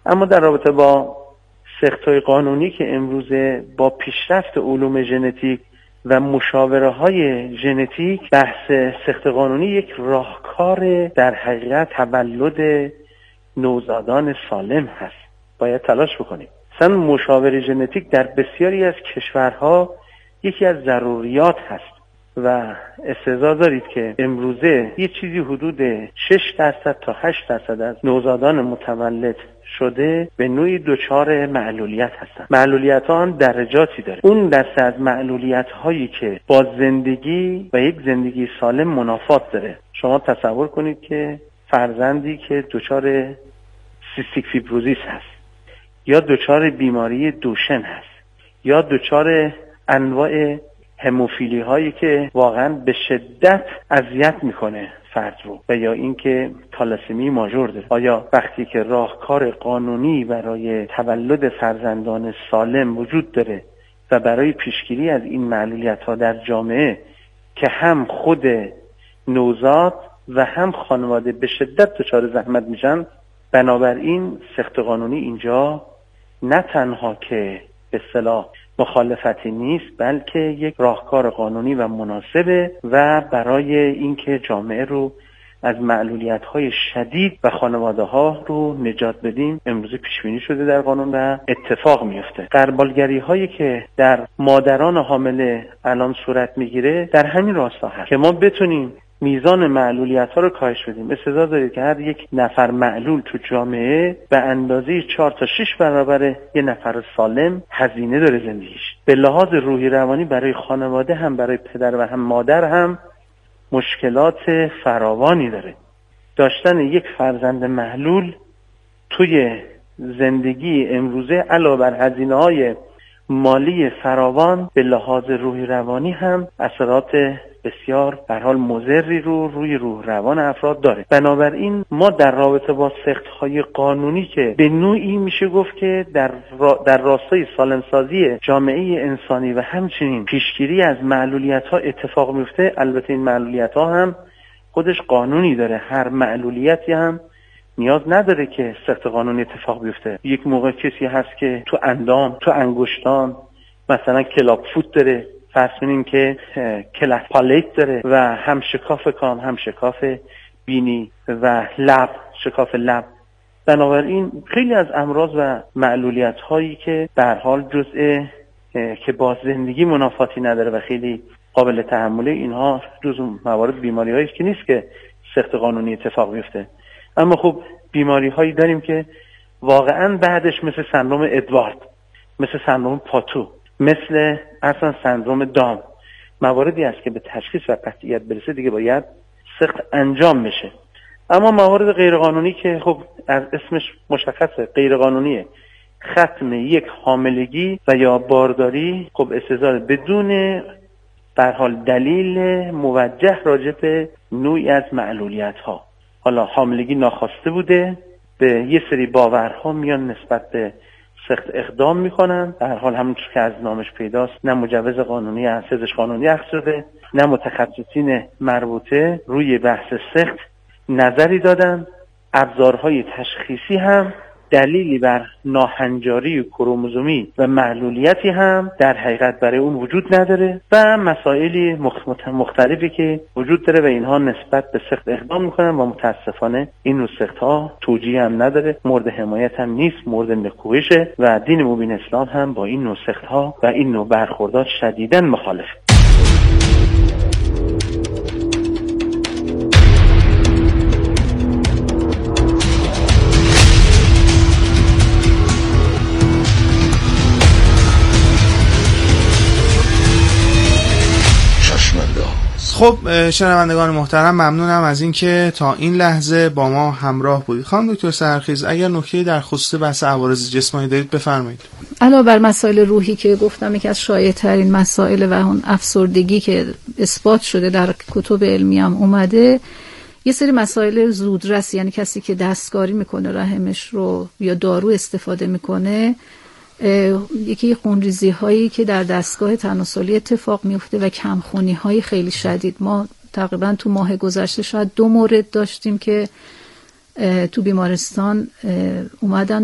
اما در رابطه با سخت‌های قانونی که امروزه با پیشرفت علوم ژنتیک و مشاوره‌های ژنتیک، بحث سخت قانونی یک راهکار در حقیقت تولد نوزادان سالم هست. باید تلاش بکنیم. مثلا مشاوره ژنتیک در بسیاری از کشورها یکی از ضروریات هست و استحضار دارید که امروزه یه چیزی حدود 6% تا 8% از نوزادان متولد شده به نوعی دچار معلولیت هستن. معلولیت ها هم درجاتی داره. اون دسته از معلولیت هایی که با زندگی و یک زندگی سالم منافات داره. شما تصور کنید که فرزندی که دچار سیستیک فیبروزیس هست یا دچار بیماری دوشن هست یا دچار انواع هموفیلی هایی که واقعا به شدت اذیت میکنه فرد رو و یا اینکه تالاسمی ماژور داره، آیا وقتی که راهکار قانونی برای تولد فرزندان سالم وجود داره و برای پیشگیری از این معلولیت ها در جامعه که هم خود نوزاد و هم خانواده به شدت دچار زحمت میشن، بنابراین سخت قانونی اینجا نه تنها که به اصطلاح مخالفتی نیست، بلکه یک راهکار قانونی و مناسبه و برای اینکه جامعه رو از معلولیت‌های شدید و خانواده‌ها رو نجات بدیم امروز پیش بینی شده در قانون و اتفاق میفته. غربالگری‌هایی که در مادران حامله الان صورت میگیره در همین راستا هست که ما بتونیم میزان معلولیت‌ها رو کاهش بدیم. استعداد دارید که هر یک نفر معلول تو جامعه به اندازه 4 تا 6 برابر یه نفر سالم هزینه داره زندگیش. به لحاظ روحی روانی برای خانواده هم برای پدر و هم مادر هم مشکلات فراوانی داره. داشتن یک فرزند معلول توی زندگی امروزه علاوه بر هزینه‌های مالی فراوان به لحاظ روحی روانی هم اثرات بسیار به حال مضری رو روی روح روان افراد داره. بنابراین ما در رابطه با سخت‌های قانونی که به نوعی میشه گفت که در راستای سالمسازی جامعه انسانی و همچنین پیشگیری از معلولیت‌ها اتفاق میفته، البته این معلولیت‌ها هم خودش قانونی داره. هر معلولیتی هم نیاز نداره که سخت قانونی اتفاق بیفته. یک موقع کسی هست که تو اندام، تو انگشتان مثلا کلاب فوت داره، فرض کنیم که کلف پالیت داره و هم شکاف کام هم شکاف بینی و لب، شکاف لب. بنابراین خیلی از امراض و معلولیت هایی که در حال جزء که با زندگی منافاتی نداره و خیلی قابل تحمله، اینها جزء موارد بیماری هایی که نیست که سخت قانونی اتفاق بیفته. اما خب بیماری هایی داریم که واقعا بعدش مثل سندروم ادوارد، مثل سندروم پاتو، مثل اصلا سندروم دام مواردی است که به تشخیص و قطعیت برسه دیگه باید سخت انجام بشه. اما موارد غیرقانونی که خب از اسمش مشخصه غیرقانونیه، ختم یک حاملگی و یا بارداری، خب استحضار بدون در حال دلیل موجه راجع به نوعی از معلولیت ها. حالا حاملگی ناخواسته بوده، به یه سری باورها میان نسبت به سخت اقدام میکنن. در حال همونطور که از نامش پیداست نه مجوز قانونی از پزشک قانونی اخذ شده، نه متخصصین مربوطه روی بحث سخت نظری دادن. ابزارهای تشخیصی هم دلیلی بر ناهنجاری کروموزومی و معلولیتی هم در حقیقت برای اون وجود نداره و مسائلی مختلفی که وجود داره و اینها نسبت به سخت اقدام میکنن و متاسفانه این نوع سخت ها توجیه هم نداره، مورد حمایت هم نیست، مورد نکوهشه و دین مبین اسلام هم با این نوع سخت ها و این نوع برخوردات شدیداً مخالفه. خب شنوندگان محترم، ممنونم از اینکه تا این لحظه با ما همراه بودید. خانم دکتر سحرخیز، اگر نکته‌ای در خصوص بحث عوارض جسمانی دارید بفرمایید. علاوه بر مسائل روحی که گفتم یکی از شایع‌ترین مسائل و اون افسردگی که اثبات شده در کتب علمی هم اومده، یه سری مسائل زودرس، یعنی کسی که دستکاری میکنه رحمش رو یا دارو استفاده میکنه، یکی خونریزی هایی که در دستگاه تناسلی اتفاق میفته و کمخونی های خیلی شدید. ما تقریبا تو ماه گذشته شاید 2 مورد داشتیم که تو بیمارستان اومدن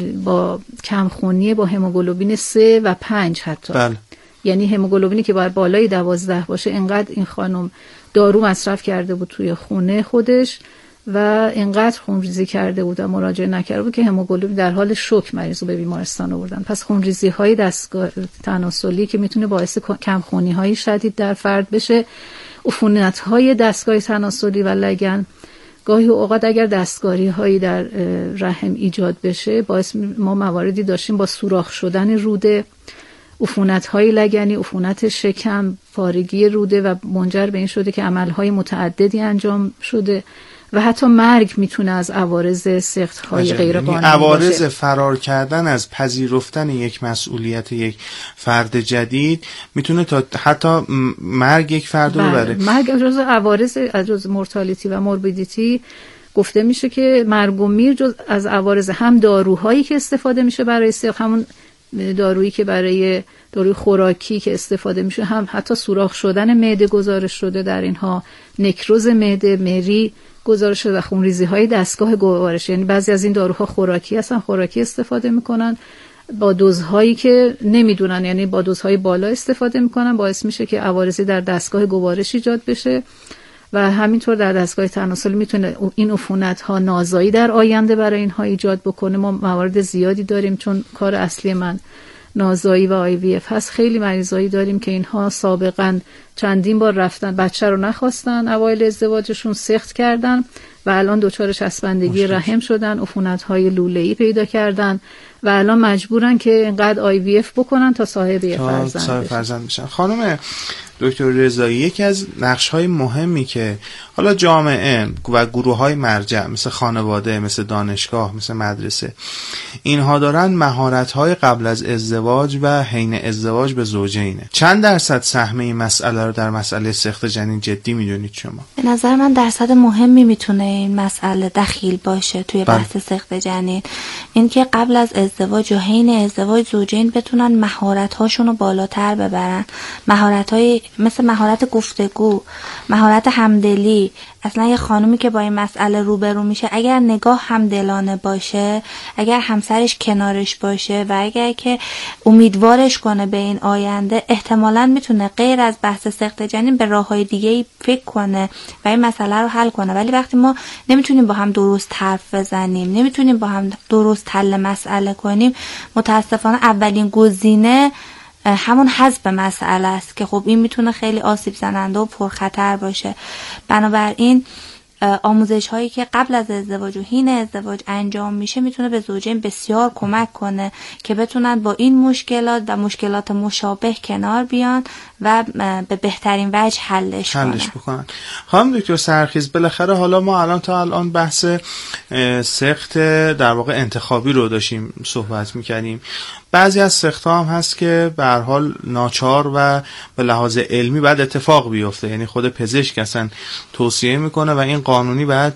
با کمخونی، با هموگلوبین 3 و 5 حتی. بله. یعنی هموگلوبینی که باید بالای 12 باشه، اینقدر این خانم دارو مصرف کرده بود توی خونه خودش و اینقدر خونریزی کرده بود و مراجعه نکرده بود که هموگلوبین در حال شوک مریض رو به بیمارستان آوردن. پس خونریزی های دستگاه تناسلی که میتونه باعث کمخونی های شدید در فرد بشه، عفونت های دستگاه تناسلی و لگن، گاهی اوقات اگر دستکاری هایی در رحم ایجاد بشه، باعث ما مواردی داشتیم با سوراخ شدن روده، عفونت های لگنی، عفونت شکم، پارگی روده و منجر به این شده که عمل های متعددی انجام شده و حتی مرگ میتونه از عوارض سقط های غیر قانونی باشه. عوارض فرار کردن از پذیرفتن یک مسئولیت یک فرد جدید میتونه تا حتی مرگ یک فرد رو ببره. مرگ جز عوارض، جز مورتالیتی و موربیدیتی گفته میشه که مرگ و میر جز از عوارض هم داروهایی که استفاده میشه برای سقط، همون دارویی که برای داروی خوراکی که استفاده میشه، هم حتی سوراخ شدن معده گزارش شده در اینها، نکروز معده، مری گزارش شده و خونریزی های دستگاه گوارش. یعنی بعضی از این داروها خوراکی هستن، خوراکی استفاده میکنن با دوزهایی که نمیدونن، یعنی با دوزهای بالا استفاده میکنن، باعث میشه که عوارضی در دستگاه گوارش ایجاد بشه و همینطور در دستگاه تناسلی میتونه این عفونت ها نازایی در آینده برای اینها ایجاد بکنه. ما موارد زیادی داریم، چون کار اصلی من نازایی و IVF هست. خیلی مریضایی داریم که اینها سابقا چندین بار رفتن، بچه رو نخواستن، اوایل ازدواجشون سقط کردن و الان دچار چسبندگی رحم شدن، عفونت‌های لوله‌ای پیدا کردن و الان مجبورن که اینقدر IVF بکنن تا صاحب فرزند بشن. خانم دکتر رضایی، یکی از نقش‌های مهمی که حالا جامعه و گروه‌های مرجع مثل خانواده، مثل دانشگاه، مثل مدرسه اینها دارن، مهارت‌های قبل از ازدواج و حین ازدواج به زوجینه. چند درصد سهم این مسئله رو در مسئله سقط جنین جدی می‌دونید شما؟ به نظر من درصد مهمی میتونه این مسئله دخیل باشه توی بحث سقط جنین. این که قبل از ازدواج و حین ازدواج زوجین بتونن مهارت‌هاشون رو بالاتر ببرن، مهارت‌های مثل مهارت گفتگو، مهارت همدلی. اصلا یه خانومی که با این مسئله روبرو میشه، اگر نگاه همدلانه باشه، اگر همسرش کنارش باشه و اگر که امیدوارش کنه به این آینده، احتمالاً میتونه غیر از بحث سقط جنین به راههای دیگه‌ای فکر کنه و این مسئله رو حل کنه. ولی وقتی ما نمیتونیم با هم درست حرف بزنیم، نمیتونیم با هم درست حل مسئله کنیم، متاسفانه اولین گزینه همون حذف مسئله است که خب این میتونه خیلی آسیب زننده و پرخطر باشه. بنابراین آموزش هایی که قبل از ازدواج و حین ازدواج انجام میشه میتونه به زوجین بسیار کمک کنه که بتونن با این مشکلات و مشکلات مشابه کنار بیان و به بهترین وجه حلش بکنن. خانم دکتر سحرخیز، بالاخره حالا ما تا الان بحث سقط در واقع انتخابی رو داشتیم صحبت میکنیم. بعضی از سقط‌ها هم هست که به هر حال ناچار و به لحاظ علمی باید اتفاق بیفته، یعنی خود پزشک اصلا توصیه میکنه و این قانونی باید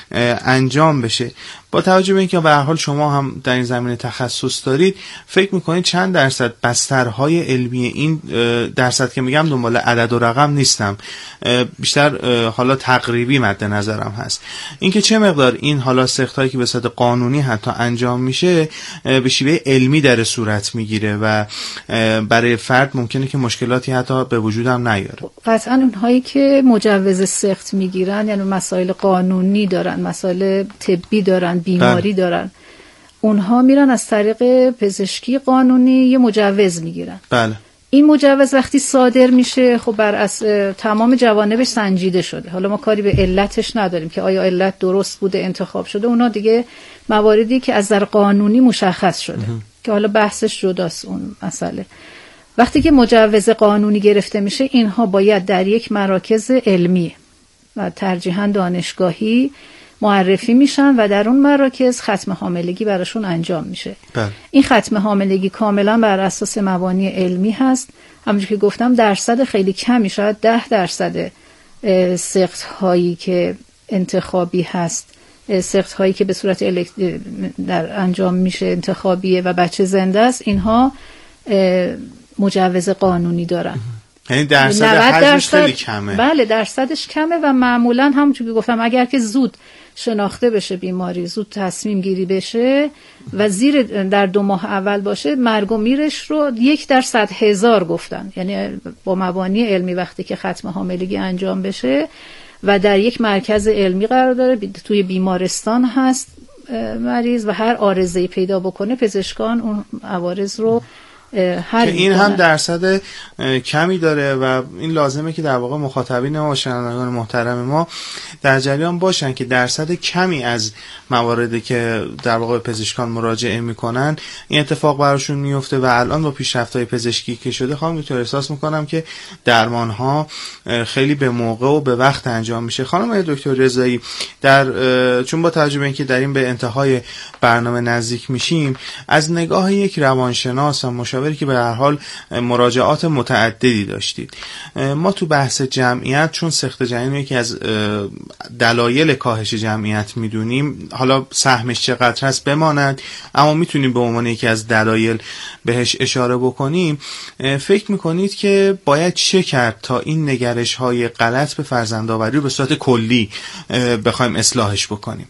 انجام بشه. با توجه به اینکه به هر حال شما هم در این زمینه تخصص دارید، فکر میکنید چند درصد بسترهای علمی این درصد که میگم دنبال عدد و رقم نیستم، بیشتر حالا تقریبی مد نظرم هست، اینکه چه مقدار این حالا سقط‌هایی که به صورت قانونی حتی انجام میشه به شیوه علمی در صورت میگیره و برای فرد ممکنه که مشکلاتی حتی به وجود هم نیاره. قطعا اونهایی که مجوز سقط میگیرن، یعنی مسائل قانونی دارن، مسائل طبی دارن، بیماری دارن، اونها میرن از طریق پزشکی قانونی یه مجوز میگیرن. بله. این مجوز وقتی صادر میشه، خب بر اساس تمام جوانبش سنجیده شده. حالا ما کاری به علتش نداریم که آیا علت درست بوده انتخاب شده، اونا دیگه مواردی که از نظر قانونی مشخص شده که حالا بحثش جداست اون مسئله. وقتی که مجوز قانونی گرفته میشه، اینها باید در یک مراکز علمی و ترجیحاً دانشگاهی معرفی میشن و در اون مراکز ختم حاملگی براشون انجام میشه. این ختم حاملگی کاملا بر اساس مبانی علمی هست. همونجوری که گفتم درصد خیلی کمی، شاید 10% سقط هایی که انتخابی هست، سقط هایی که به صورت در انجام میشه انتخابیه و بچه زنده است، اینها مجوز قانونی دارن. یعنی درصد حجمش خیلی کمه. بله، درصدش کمه و معمولا همونجوری که گفتم اگر که زود شناخته بشه بیماری، زود تصمیم گیری بشه و در 2 ماه اول باشه، مرگ و میرش رو 1 در 100,000 گفتن. یعنی با مبانی علمی وقتی که ختم حاملگی انجام بشه و در یک مرکز علمی قرار داره، توی بیمارستان هست مریض و هر عارضه‌ای پیدا بکنه پزشکان اون عوارض رو که این هم درصد کمی داره و این لازمه که در واقع مخاطبین ما و شنوندگان محترم ما در جریان باشن که درصد کمی از مواردی که در واقع پزشکان مراجعه میکنن این اتفاق براشون میفته و الان با پیشرفت‌های پزشکی که شده خانم دکتر احساس میکنم که درمان‌ها خیلی به موقع و به وقت انجام میشه. خانم دکتر رضایی، چون با توجه به اینکه داریم به انتهای برنامه نزدیک میشیم، از نگاه یک روانشناس و مشاوری که به هر حال مراجعات متعددی داشتید، ما تو بحث جمعیت چون سقط جنین یکی از دلایل کاهش جمعیت میدونیم، حالا سهمش چقدر هست بماند، اما میتونیم به عنوان یکی از دلایل بهش اشاره بکنیم، فکر میکنید که باید چه کرد تا این نگرش های غلط به فرزندآوری رو به صورت کلی بخوایم اصلاحش بکنیم؟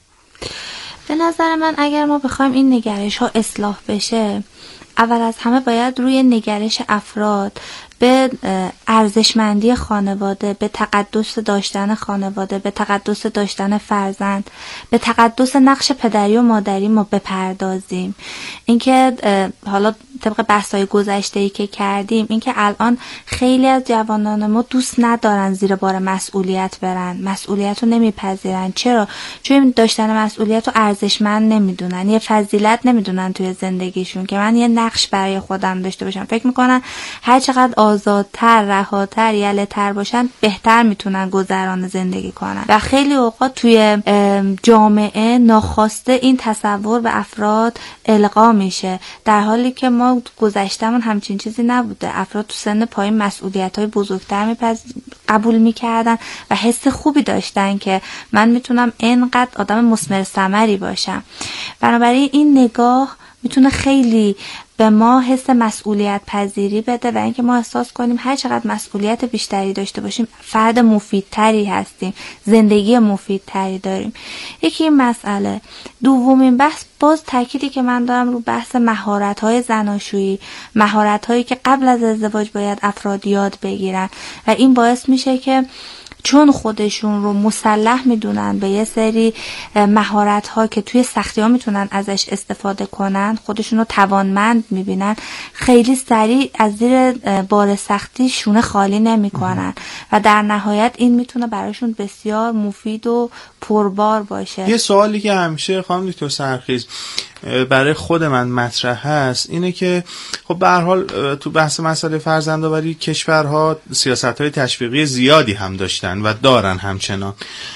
به نظر من اگر ما بخوایم این نگرش ها اصلاح بشه، اول از همه باید روی نگرش افراد به ارزشمندی خانواده، به تقدس داشتن خانواده، به تقدس داشتن فرزند، به تقدس نقش پدری و مادری ما بپردازیم. اینکه حالا طبق بحث‌های گذشته‌ای که کردیم، اینکه الان خیلی از جوانان ما دوست ندارن زیر بار مسئولیت برن، مسئولیت رو نمیپذیرن. چرا؟ چون داشتن مسئولیت رو ارزشمند نمیدونن، یه فضیلت نمیدونن توی زندگیشون که من یه نقش برای خودم داشته باشم. فکر میکنن هر چقدر آزادتر، رهاتر، یله‌تر باشن بهتر میتونن گذران زندگی کنن و خیلی اوقات توی جامعه ناخواسته این تصور به افراد القا میشه، در حالی که ما گذشتمون همچین چیزی نبوده. افراد تو سن پایین مسئولیت‌های بزرگتر قبول میکردن و حس خوبی داشتن که من میتونم اینقدر آدم مثمر ثمری باشم. بنابراین این نگاه میتونه خیلی به ما حس مسئولیت پذیری بده و اینکه ما احساس کنیم هر چقدر مسئولیت بیشتری داشته باشیم فرد مفیدتری هستیم، زندگی مفیدتری داریم. یکی این مسئله. دومین بحث، باز تأکیدی که من دارم رو بحث مهارت‌های زناشویی، مهارت‌هایی که قبل از ازدواج باید افراد یاد بگیرن و این باعث میشه که چون خودشون رو مسلح میدونن به یه سری مهارت‌ها که توی سختی‌ها میتونن ازش استفاده کنن، خودشون رو توانمند میبینن، خیلی سریع از زیر بار سختی شونه خالی نمیکنن و در نهایت این میتونه براشون بسیار مفید و پربار باشه. یه سوالی که همیشه خانم دکتر سرخیز برای خود من مطرح هست اینه که خب به هر حال تو بحث مسئله فرزندآوری کشورها سیاست‌های تشویقی زیادی هم داشتن و دارن همچنان.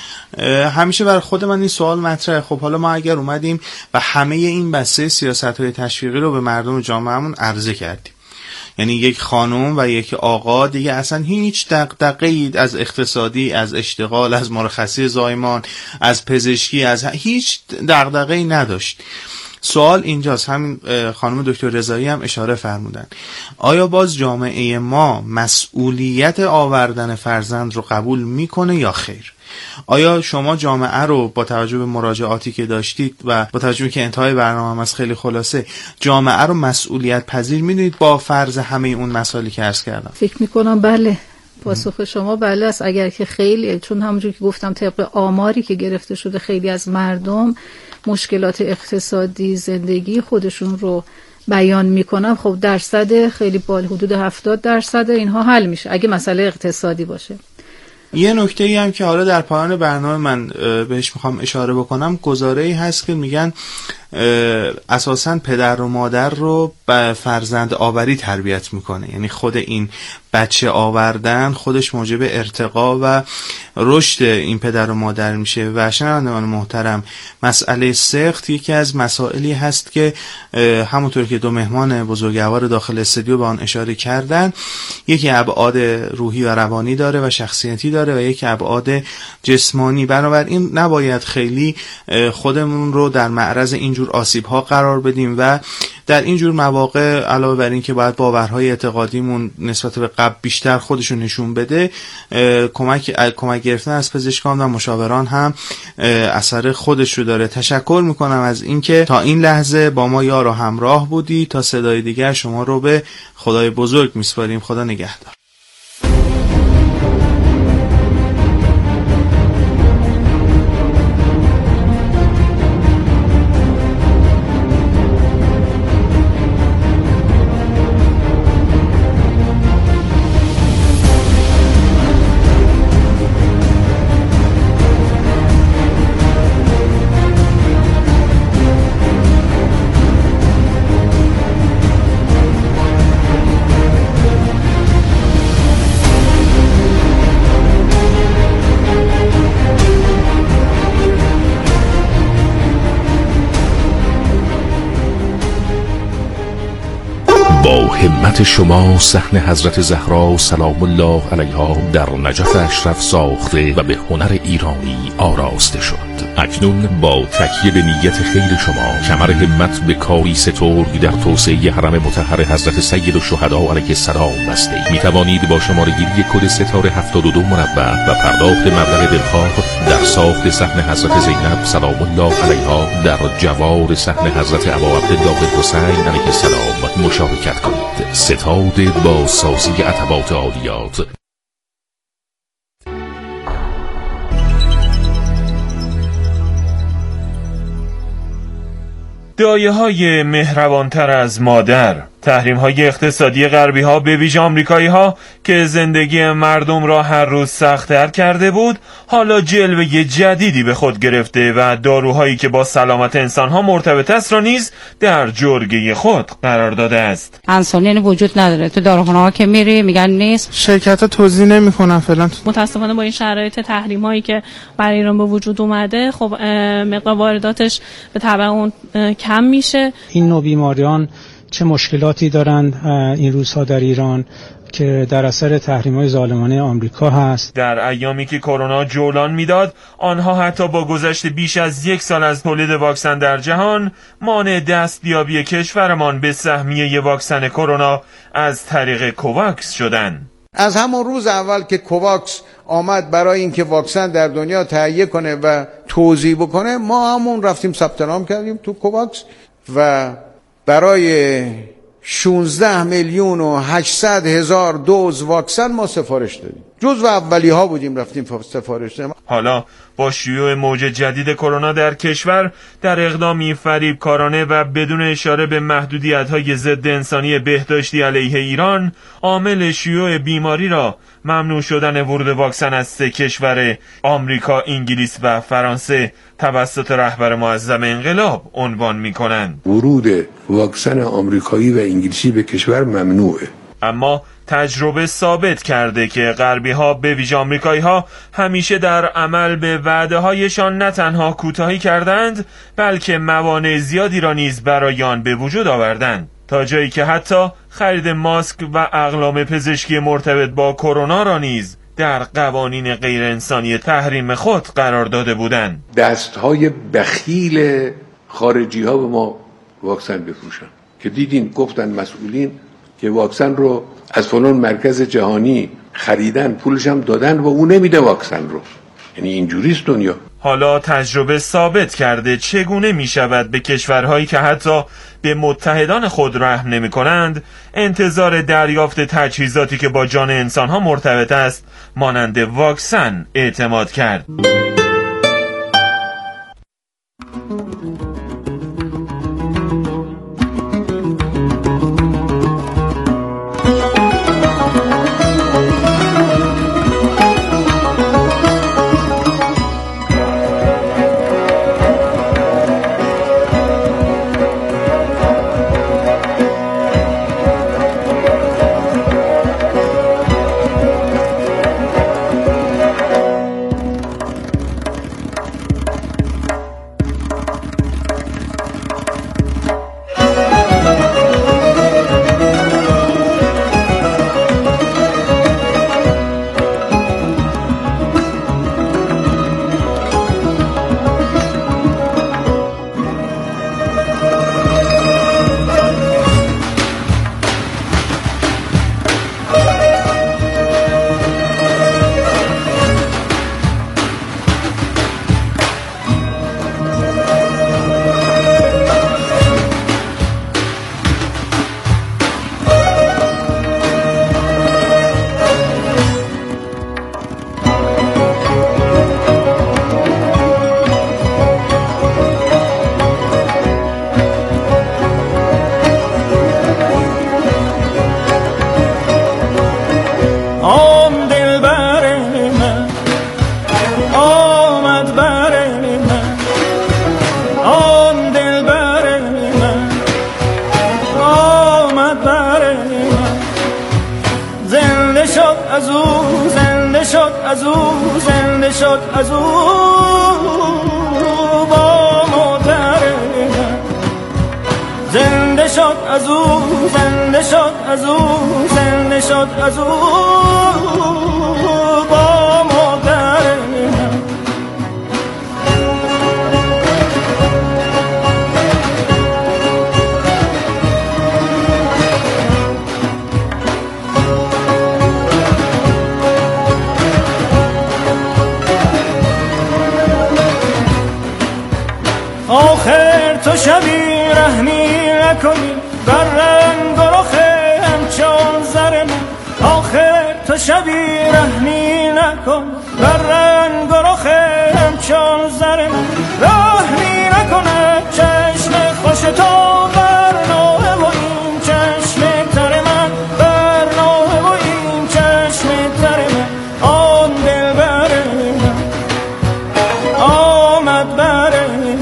همیشه برای خود من این سوال مطرحه، خب حالا ما اگر اومدیم و همه این بسته سیاست‌های تشویقی رو به مردم جامعهمون عرضه کردیم، یعنی یک خانم و یک آقا دیگه اصلا هیچ دغدغه‌ای از اقتصادی، از اشتغال، از مرخصی زایمان، از پزشکی، از هیچ دغدغه‌ای نداشت. سوال اینجاست، همین خانم دکتر رضایی هم اشاره فرمودن، آیا باز جامعه ما مسئولیت آوردن فرزند رو قبول میکنه یا خیر؟ آیا شما جامعه رو با توجه به مراجعاتی که داشتید و با توجه که انتهای برنامه هم از خیلی خلاصه، جامعه رو مسئولیت پذیر میدونید با فرض همه اون مسائلی که عرض کردم؟ فکر میکنم بله. پاسخ شما بله است. اگر که خیلی، چون همونجور که گفتم طبق آماری که گرفته شده خیلی از مردم مشکلات اقتصادی زندگی خودشون رو بیان میکنن، خب درصد خیلی بالا، حدود 70% اینها حل میشه اگه مسئله اقتصادی باشه. یه نکته‌ای هم که حالا در پایان برنامه من بهش میخوام اشاره بکنم، گزاره‌ای هست که میگن اساساً پدر و مادر رو به فرزند آوری تربیت میکنه، یعنی خود این بچه آوردن خودش موجب ارتقا و رشد این پدر و مادر میشه. و شنوندگان محترم، مسئله سقط یکی از مسائلی هست که همونطور که 2 مهمان بزرگوار داخل استودیو به آن اشاره کردن، یکی ابعاد روحی و روانی داره و شخصیتی داره و یکی ابعاد جسمانی. بنابراین نباید خیلی خودمون رو در معرض اینجور آسیب ها قرار بدیم و در این جور مواقع علاوه بر این که باید باورهای اعتقادیمون نسبت به قبل بیشتر خودشون نشون بده، کمک گرفتن از پزشکان و مشاوران هم اثر خودش رو داره. تشکر میکنم از اینکه تا این لحظه با ما یار و همراه بودی. تا صدای دیگر شما رو به خدای بزرگ میسپاریم. خدا نگهدار. همت شما صحن حضرت زهرا سلام الله علیها در نجف اشرف ساخته و به هنر ایرانی آراسته شد. اکنون با تکیه به نیت خیر شما کمر همت به کاری سترگ در توسعه حرم مطهر حضرت سید الشهدا علیه السلام بسته می توانید با شماره‌گیری کد ستاره 72 مربع و پرداخت مبلغ دلخواه در ساخت صحن حضرت زینب سلام الله علیها در جوار صحن حضرت ابا عبدالله الحسین علیه السلام مشارکت کنید. ستاد با سازی عتبات عالیات. دایه‌های مهربانتر از مادر، تحریم‌های اقتصادی غربی‌ها به ویژه آمریکایی‌ها که زندگی مردم را هر روز سخت‌تر کرده بود، حالا جلوه جدیدی به خود گرفته و داروهایی که با سلامت انسان‌ها مرتبط است را نیز در جرگه خود قرار داده است. انسولین وجود نداره تو داروخانه‌ها که میری میگن نیست، شرکت‌ها توضیح نمی‌کنن فعلا. متأسفانه با این شرایط تحریم‌هایی که برای ایران به وجود اومده، خب مقدار وارداتش به تبع اون کم میشه. این نوع بیماریان چه مشکلاتی دارند این روزها در ایران که در اثر تحریم‌های ظالمانه آمریکا هست. در ایامی که کرونا جولان میداد، آنها حتی با گذشت بیش از 1 سال از تولید واکسن در جهان، مانع دستیابی کشورمان به سهمیه واکسن کرونا از طریق کوواکس شدند. از همون روز اول که کوواکس آمد برای اینکه واکسن در دنیا تهیه کنه و توزیع بکنه، ما همون رفتیم ثبت نام کردیم تو کوواکس و برای 16,800,000 دوز واکسن ما سفارش دادیم. جزو اولی‌ها بودیم رفتیم سفارش دادیم. حالا با شیوع موج جدید کرونا در کشور، در اقدامی فریبکارانه و بدون اشاره به محدودیت‌های ضد انسانی بهداشتی علیه ایران، عامل شیوع بیماری را ممنوع شدن ورود واکسن از 3 کشور آمریکا، انگلیس و فرانسه توسط رهبر معظم انقلاب عنوان می‌کنند. ورود واکسن آمریکایی و انگلیسی به کشور ممنوعه. اما تجربه ثابت کرده که غربی‌ها به ویژه آمریکایی‌ها همیشه در عمل به وعده‌هایشان نه تنها کوتاهی کردند، بلکه موانع زیادی را نیز برای آن به وجود آوردند، تا جایی که حتی خرید ماسک و اقلام پزشکی مرتبط با کرونا را نیز در قوانین غیر انسانی تحریم خود قرار داده بودند. دستهای بخیل خارجی ها به ما واکسن بفروشن که دیدین گفتن مسئولین که واکسن رو از فلان مرکز جهانی خریدن، پولش هم دادن و اون نمیده واکسن رو. یعنی اینجوریست دنیا. حالا تجربه ثابت کرده چگونه می شود به کشورهایی که حتی به متحدان خود رحم نمی کنند انتظار دریافت تجهیزاتی که با جان انسانها مرتبط است مانند واکسن اعتماد کرد. او زنده شد از او با مادر من، زنده شد از او زنده شد از او زنده شد از او با مادر من. آخر تو شبی رحمی نکنی بر رنگ و رخ همچون زر من، آخر تو شبی رحمی نکن بر رنگ و رخ همچون زر من، رحمی نکنه چشم خوش تو بر نوه و این چشم تر من، بر نوه و این چشم تر من. آن دل بر من آمد بر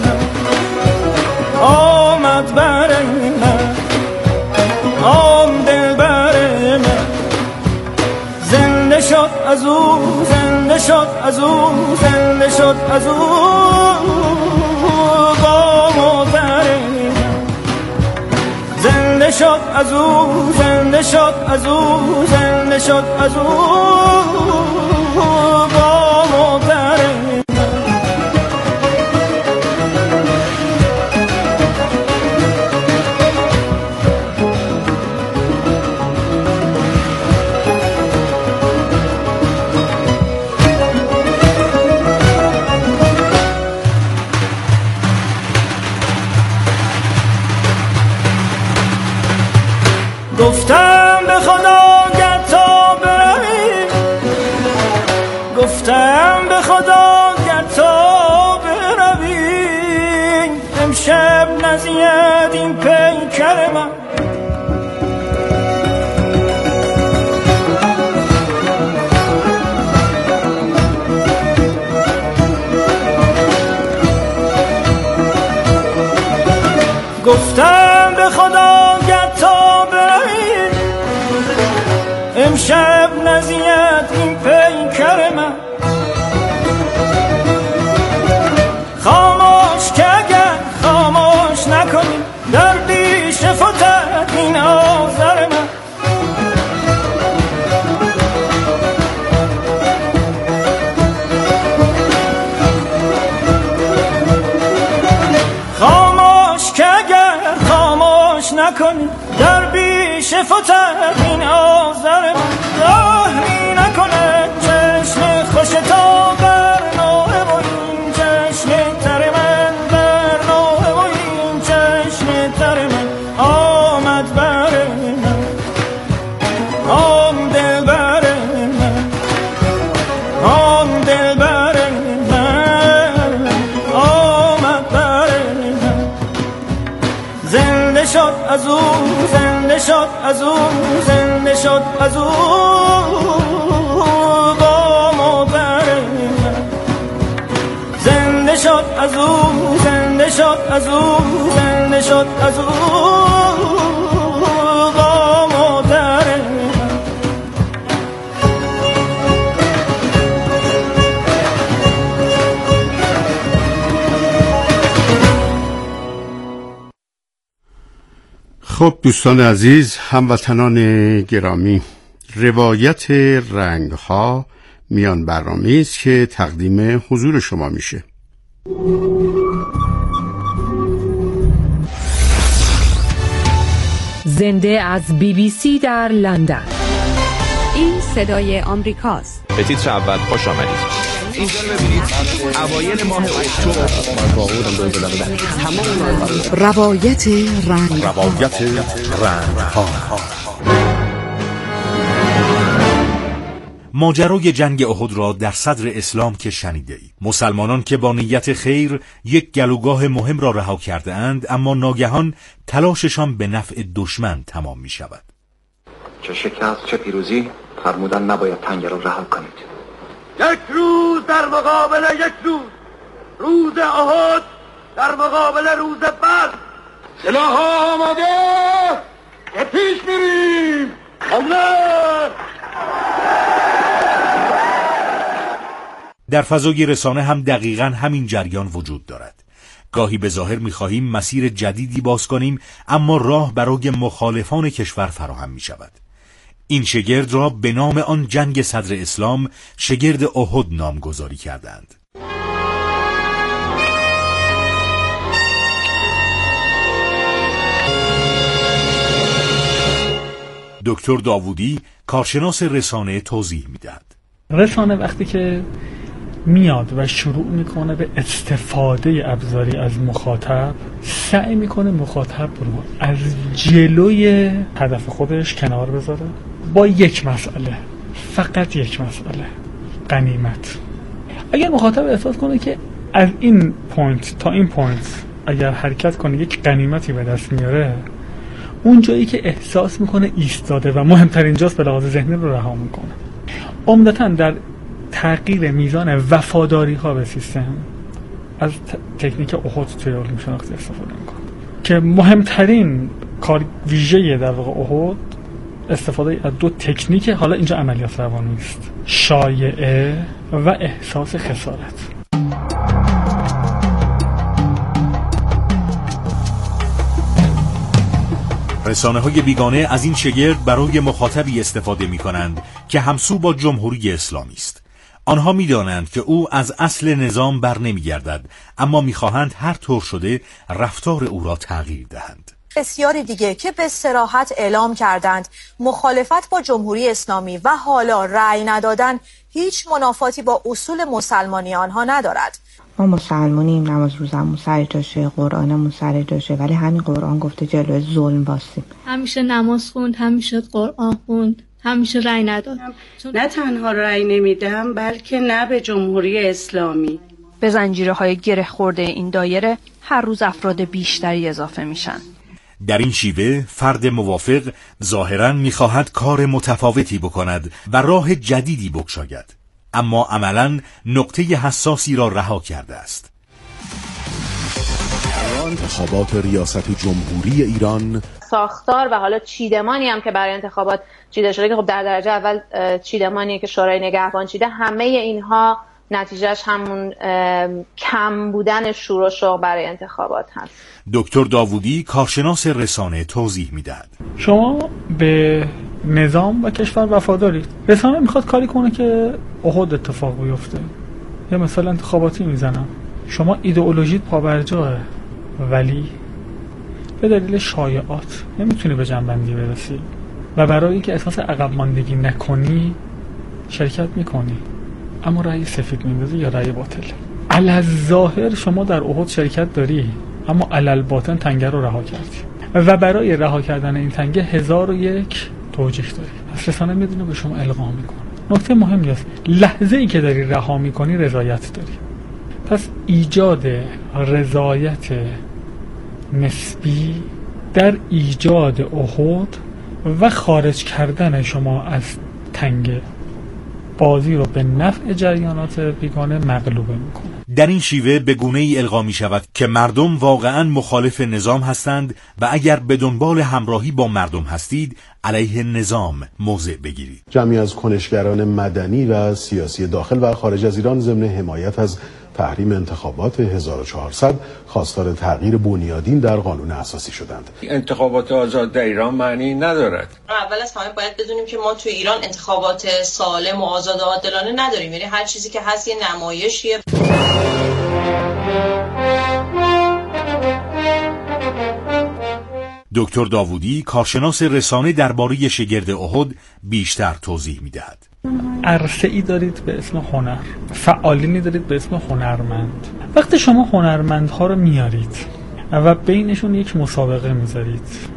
آمد بر من، آن دل بر من، زنده شد از او زنده شد از او زنده شد از او با مادر من، زنده شد از او زنده شد از او زنده شد از او با مادر من. گفتم به خدا گر تا بروی، گفتم به خدا گر تا بروی، امشب نزید این پیکر من، گفتم به خدا گر تا بروی، امشب نزید این پیکر من، خاموش که اگر خاموش نکنی در بیش فتد این آذر من، خاموش که اگر خاموش نکنی در بیش فتد این آذر من، رحمی نکنه چشم خوش تو بر نوه و این چشم تر من، بر نوه و این چشم تر من. آمد بر من آن دل بر من، آن دل بر من آمد بر من، زنده شد از او زنده شد از او زنده شد از او با مادر من، زنده شد از او زنده شد از او زنده شد از او با مادر من. خب دوستان عزیز، هموطنان گرامی، روایت رنگ‌ها میان برنامه‌ای است که تقدیم حضور شما میشه. زنده از BBC در لندن. این صدای آمریکاست. به تیتر اول خوش آمدید. اینجا ببینید اوایل ماه اکتبر روایت رنگ‌ها. ماجرای جنگ احد را در صدر اسلام که شنیده اید. مسلمانان که با نیت خیر یک گلوگاه مهم را رها کرده اند، اما ناگهان تلاششان به نفع دشمن تمام می شود. چه شکست چه پیروزی، فرمودن نباید تنگه را رها کنید. یک روز در مقابل یک روز احد در مقابل روز بدر. سلاح آماده، به پیش میریم. حمله! در فضای رسانه هم دقیقاً همین جریان وجود دارد. گاهی به ظاهر می‌خواهیم مسیر جدیدی باز کنیم، اما راه برای مخالفان کشور فراهم می‌شود. این شگرد را به نام آن جنگ صدر اسلام شگرد احد نامگذاری کردند. دکتر داوودی کارشناس رسانه توضیح می‌دهد. رسانه وقتی که میاد و شروع میکنه به استفاده ابزاری از مخاطب، سعی میکنه مخاطب رو از جلوی هدف خودش کنار بذاره با یک مسئله، فقط یک مسئله، غنیمت. اگر مخاطب احساس کنه که از این پوینت تا این پوینت اگر حرکت کنه یک غنیمتی به دست میاره، اون جایی که احساس میکنه ایستاده و مهمترین جاست به لحاظ ذهنی رو رها میکنه. عمدتاً در تغییر میزان وفاداری ها به سیستم از تکنیک احد توی علوم شناختی استفاده میکنه که مهمترین کار ویژه در واقع احد استفاده از دو تکنیک، حالا اینجا عملیات روانی است، شایعه و احساس خسارت. رسانه‌های بیگانه از این شگرد برای مخاطبی استفاده می‌کنند که همسو با جمهوری اسلامی است. آنها می‌دانند که او از اصل نظام بر نمی‌گردد، اما می‌خواهند هر طور شده رفتار او را تغییر دهند. بسیاری دیگه که به صراحت اعلام کردند مخالفت با جمهوری اسلامی و حالا رأی ندادن هیچ منافاتی با اصول مسلمانی آنها ندارد. ما مسلمانیم، نماز روزمون سر جاشه، قرآنمون سر جاشه، ولی همین قرآن گفته جلوی ظلم واسیم. همیشه نماز خوند، همیشه قرآن خوند، همیشه رأی نداد. نه تنها رأی نمیدم بلکه نه به جمهوری اسلامی. به زنجیره‌های گره خورده این دایره هر روز افراد بیشتری اضافه میشن. در این شیوه فرد موافق ظاهراً می‌خواهد کار متفاوتی بکند و راه جدیدی بگشاید، اما عملاً نقطه حساسی را رها کرده است. انتخابات ریاست جمهوری ایران، ساختار و حالا چیدمانی هم که برای انتخابات چیده شده که خب در درجه اول چیدمانیه که شورای نگهبان چیده، همه اینها نتیجهش همون کم بودن شور و شوق برای انتخابات هست. دکتر داوودی کارشناس رسانه توضیح میدهد. شما به نظام و کشور وفادارید. رسانه میخواد کاری کنه که احد اتفاق بیفته. یه مثال انتخاباتی میزنم، شما ایدئولوژیت پابرجاه ولی به دلیل شایعات نمیتونی به جنبندی برسی و برای اینکه احساس عقب ماندگی نکنی شرکت میکنی، اما رأی سفید میندازی یا رأی باطل. علی‌الظاهر شما در احد شرکت داری، اما علی‌الباطن تنگه رو رها کردی و برای رها کردن این تنگه 1001 توجیه داری. پس رسانه میدونه به شما القا میکنه. نکته مهمی است، لحظه ای که داری رها میکنی رضایت داری. پس ایجاد رضایت نسبی در ایجاد احد و خارج کردن شما از تنگه بازی رو به نفع جریانات بیگانه مغلوبه میکنه. در این شیوه به گونه‌ای القا می شود که مردم واقعاً مخالف نظام هستند و اگر به دنبال همراهی با مردم هستید علیه نظام موضع بگیرید. جمعی از کنشگران مدنی و سیاسی داخل و خارج از ایران ضمن حمایت از تحریم انتخابات 1400 خواستار تغییر بنیادین در قانون اساسی شدند. انتخابات آزاد در ایران معنی ندارد. اول از همه باید بدونیم که ما تو ایران انتخابات سالم و آزاد و عادلانه نداریم، یعنی هر چیزی که هست یه نمایشیه. دکتر داوودی کارشناس رسانه درباره شگرد احد بیشتر توضیح می‌دهد. عرصه‌ای دارید به اسم هنر، فعالینی دارید به اسم هنرمند. وقتی شما هنرمندها رو میارید و بینشون یک مسابقه میذارید